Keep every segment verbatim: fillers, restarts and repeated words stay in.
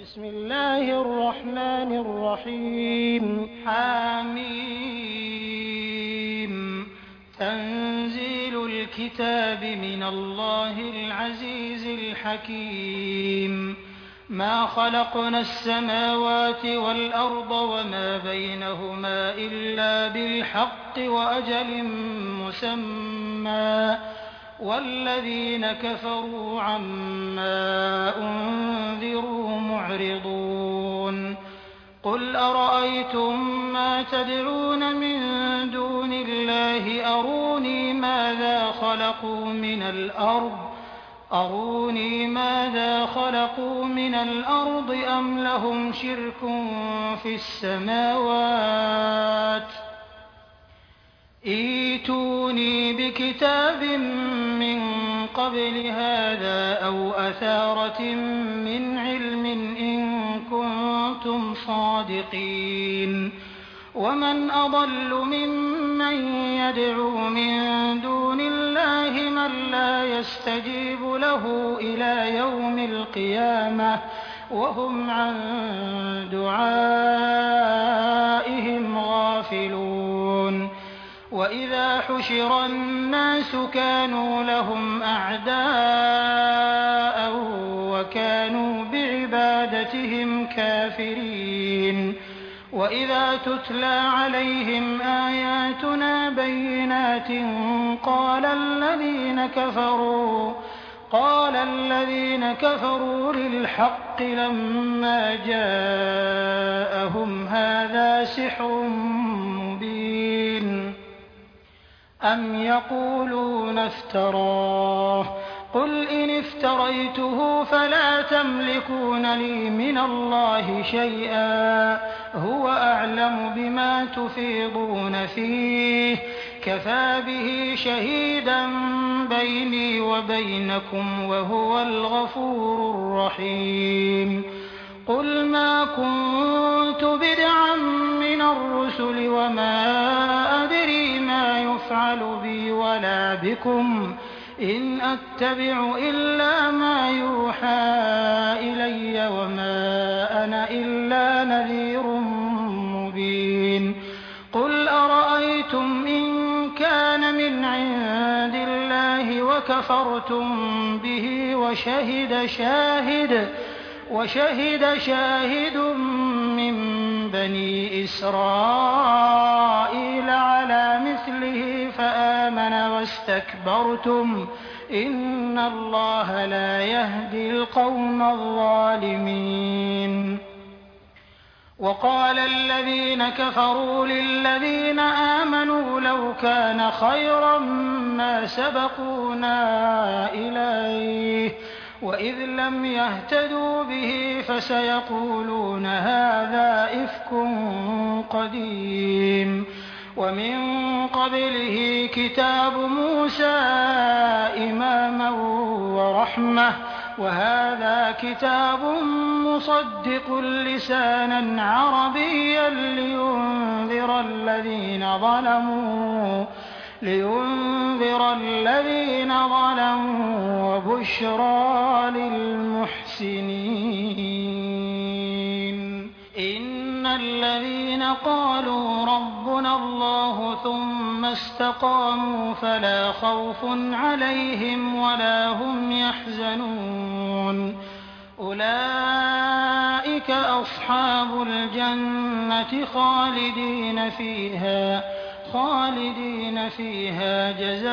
بسم الله الرحمن الرحيم حميم تنزيل الكتاب من الله العزيز الحكيم ما خلقنا السماوات والأرض وما بينهما إلا بالحق وأجل مسمى والذين كفروا عما أنذروا معرضون قل أرأيتم ما تدعون من دون الله أروني ماذا خلقوا من الأرض أروني ماذا خلقوا من الأرض أم لهم شرك في السماوات ائتوني بكتاب من قبل هذا أو أثارة من علم إن كنتم صادقين ومن أضل ممن يدعو من دون الله من لا يستجيب له إلى يوم القيامة وهم عن دعائهم غافلون وإذا حشر الناس كانوا لهم أعداء وكانوا بعبادتهم كافرين وإذا تتلى عليهم آياتنا بينات قال الذين كفروا قال الذين كفروا للحق لما جاءهم هذا سحر مبين أم يقولون افتراه قل إن افتريته فلا تملكون لي من الله شيئا هو أعلم بما تفيضون فيه كفى به شهيدا بيني وبينكم وهو الغفور الرحيم قل ما كنت بدعا من الرسل وما أدري ما يفعل بي ولا بكم إن أتبع إلا ما يوحى إلي وما أنا إلا نذير مبين قل أرأيتم إن كان من عند الله وكفرتم به وشهد شاهد وشهد شاهد من بني إسرائيل على مثله فآمن واستكبرتم إن الله لا يهدي القوم الظالمين وقال الذين كفروا للذين آمنوا لو كان خيرا ما سبقونا إليه وإذ لم يهتدوا به فسيقولون هذا إفك قديم ومن قبله كتاب موسى إماما ورحمة وهذا كتاب مصدق لسانا عربيا لينذر الذين ظلموا لينذر الذين ظلموا وبشرى للمحسنين إن الذين قالوا ربنا الله ثم استقاموا فلا خوف عليهم ولا هم يحزنون أولئك أصحاب الجنة خالدين فيها خالدين فيها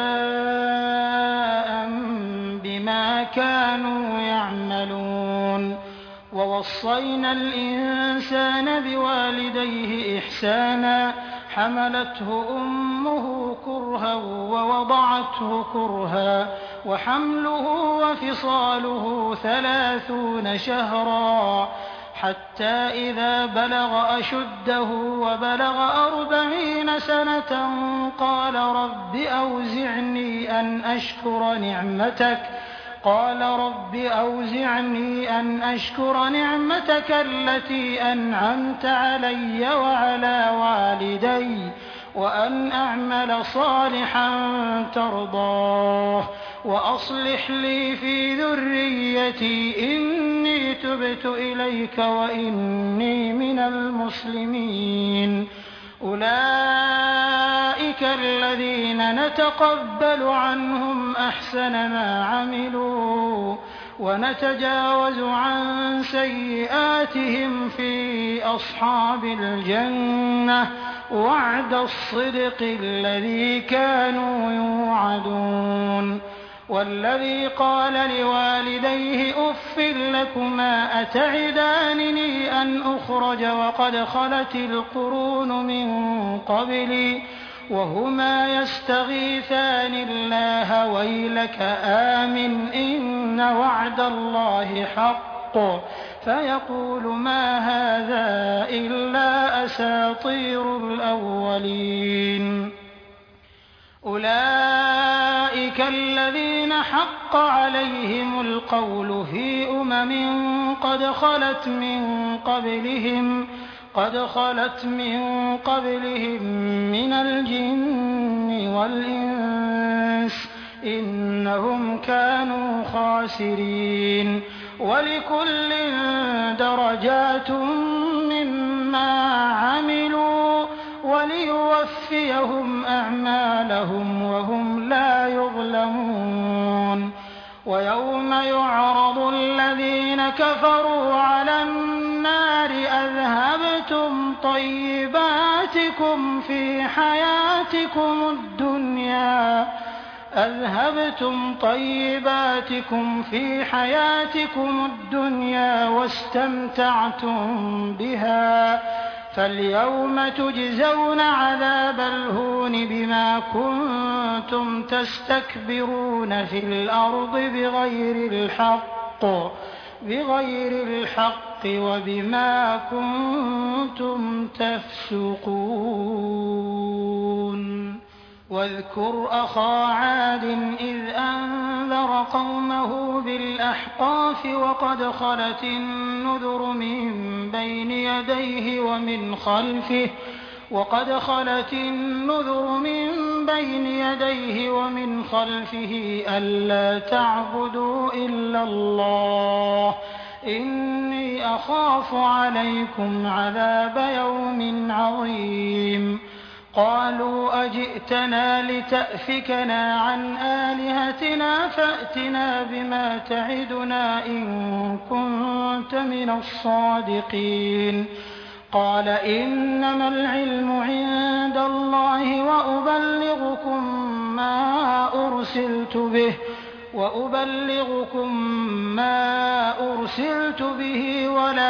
جزاء بما كانوا يعملون ووصينا الإنسان بوالديه إحسانا حملته أمه كرها ووضعته كرها وحمله وفصاله ثلاثون شهرا حتى إذا بلغ أشده وبلغ أربعين سنة قال رب أوزعني أن أشكر نعمتك قال رب أوزعني أن أشكر نعمتك التي أنعمت علي وعلى والدي وأن أعمل صالحا ترضاه وأصلح لي في ذريتي إني تبت إليك وإني من المسلمين. أولئك الذين نتقبل عنهم أحسن ما عملوا ونتجاوز عن سيئاتهم في أصحاب الجنة وعد الصدق الذي كانوا يوعدون. والذي قال لوالديه أف لكما أتعدانني أن أخرج وقد خلت القرون من قبلي وهما يستغيثان الله ويلك آمن إن وعد الله حق فيقول ما هذا إلا أساطير الأولين. أولئك الذين حق عليهم القول في أمم قد خلت من قبلهم قد خلت من قبلهم من الجن والإنس إنهم كانوا خاسرين. ولكل درجات مما عملوا وليوفيهم أعمالهم وهم لا يظلمون. ويوم يعرض الذين كفروا على النار أذهبتم طيباتكم في حياتكم الدنيا أذهبتم طيباتكم في حياتكم الدنيا واستمتعتم بها فاليوم تجزون عذاب الهون بما كنتم تستكبرون في الأرض بغير الحق بغير الحق وبما كنتم تفسقون. واذكر أخا عاد إذ أنذر قومه بالأحقاف وقد خلت النذر من بين يديه ومن خلفه وقد خلت النذر من بين يديه ومن خلفه ألا تعبدوا إلا الله إني أخاف عليكم عذاب يوم عظيم. قالوا أجئتنا لتأفكنا عن آلهتنا فأتنا بما تعدنا إن كنت من الصادقين. قال إنما العلم عند الله وأبلغكم ما أرسلت به وأبلغكم ما أرسلت به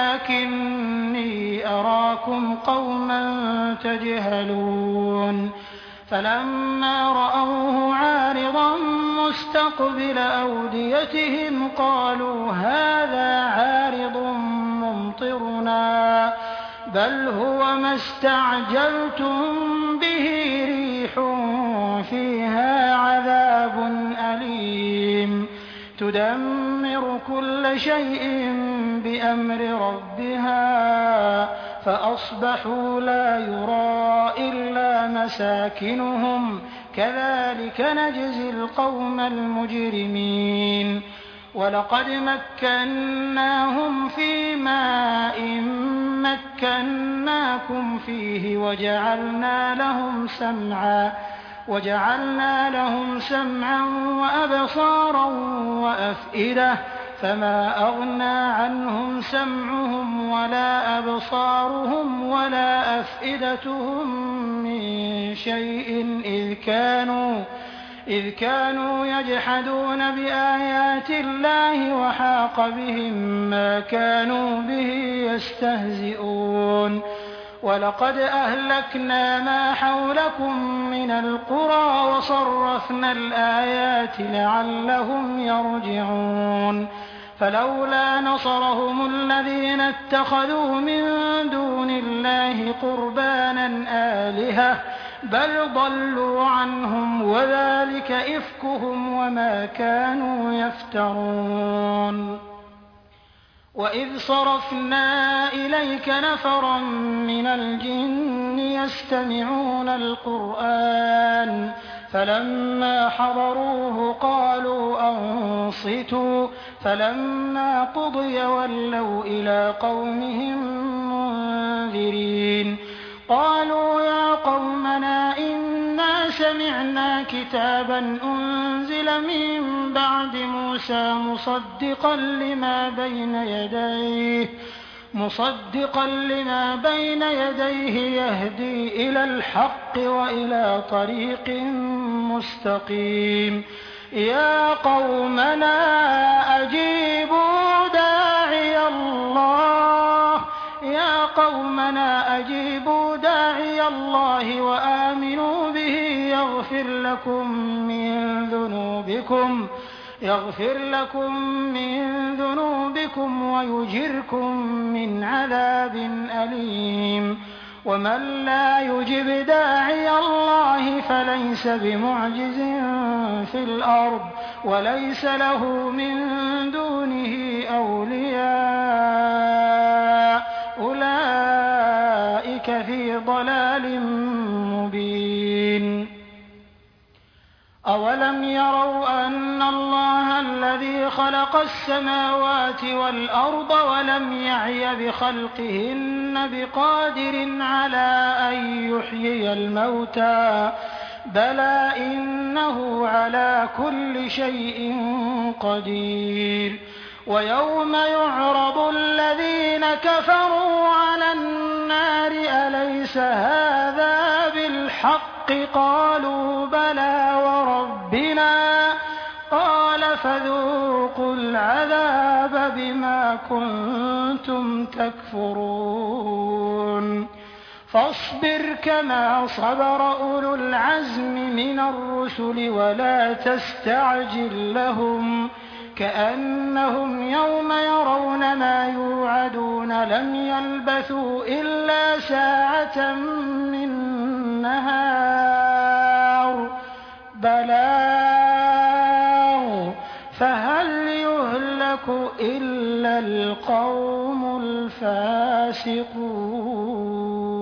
ولكني أراكم قوما تجهلون. فلما رأوه عارضا مستقبل أوديتهم قالوا هذا عارض ممطرنا بل هو ما استعجلتم به ريح فيها عذاب أليم تدمر كل شيء بأمر ربها فأصبحوا لا يرى إلا مساكنهم كذلك نجزي القوم المجرمين. ولقد مكناهم في ماء مكناكم فيه وجعلنا لهم سمعا وجعلنا لهم سمعا وأبصارا وأفئدة فما أغنى عنهم سمعهم ولا أبصارهم ولا أفئدتهم من شيء إذ كانوا إذ كانوا يجحدون بآيات الله وحاق بهم ما كانوا به يستهزئون. ولقد أهلكنا ما حولكم من القرى وصرفنا الآيات لعلهم يرجعون. فلولا نصرهم الذين اتخذوا من دون الله قربانا آلهة بل ضلوا عنهم وذلك إفكهم وما كانوا يفترون. وإذ صرفنا إليك نفرا من الجن يستمعون القرآن فلما حضروه قالوا أنصتوا فلما قضي ولوا إلى قومهم منذرين قالوا يا قومنا إنا سمعنا كتابا أنزل من بعد موسى مصدقا لما بين يديه مصدقا لما بين يديه يهدي إلى الحق وإلى طريق مستقيم يا قومنا أجيبوا داعي الله يا قومنا أجيبوا داعي الله وآمنوا به يغفر لكم من ذنوبكم يغفر لكم من ذنوبكم ويجركم من عذاب أليم ومن لا يجب داعي الله فليس بمعجز في الأرض وليس له من دونه أولياء أولئك في ضلال مبين أولم يروا أن الله الذي خلق السماوات والأرض ولم يعي بخلقهن بقادر على أن يحيي الموتى بلى إنه على كل شيء قدير ويوم يعرض الذين كفروا على النار أليس هذا بالحق قالوا بلى وربنا قال فذوقوا العذاب بما كنتم تكفرون فاصبر كما صبر أولو العزم من الرسل ولا تستعجل لهم كأنهم يوم يرون ما يوعدون لم يلبثوا إلا ساعة من نهار بلاغ فهل يهلك إلا القوم الفاسقون